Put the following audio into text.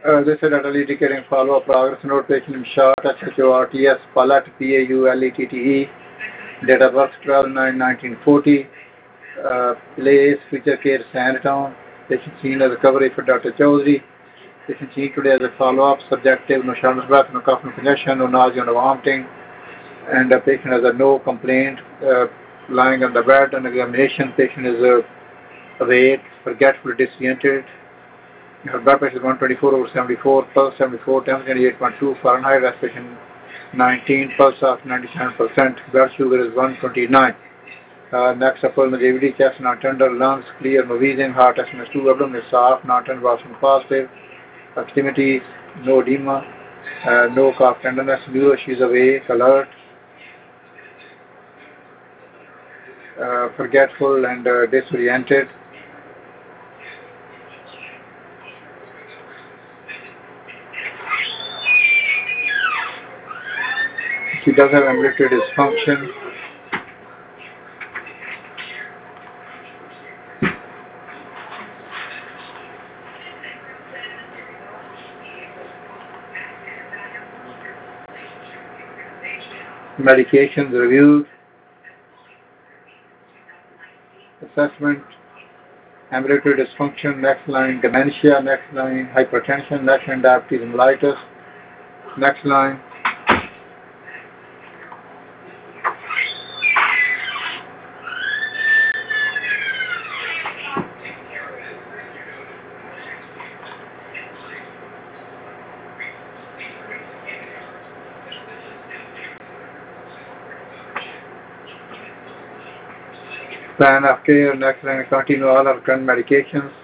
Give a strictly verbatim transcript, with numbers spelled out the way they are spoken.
Uh, this is data indicating follow-up progress note. Patient name short S H O R T S Paulette P A U L E T T E. Date of birth twelve nine nineteen forty. Uh, place Future Care Santown. Patient seen as recovery for Doctor Chaudhary. Patient seen today as a follow-up. Subjective, no shortness of breath, no cough, no congestion, no nausea, no vomiting. And the patient has a no complaint. Uh, lying on the bed on examination. Patient is uh, awake, forgetful, disoriented. Her blood pressure is one twenty-four over seventy-four, pulse seventy-four, temperature eighty-eight point two Fahrenheit, respiration nineteen, pulse of ninety-seven percent, blood sugar is one twenty-nine. Uh, next, upper majority, chest not tender, lungs clear, no wheezing, heart S M S two, abdomen is soft, not tender, washing positive, extremities, no edema, uh, no cough tenderness, neuro, she's awake, alert, uh, forgetful and uh, disoriented. She does have ambulatory dysfunction. Medications reviewed. Assessment. Ambulatory dysfunction. Next line. Dementia. Next line. Hypertension. Next line. Diabetes mellitus. Next line. Plan of care. Next line. Continue all our current medications.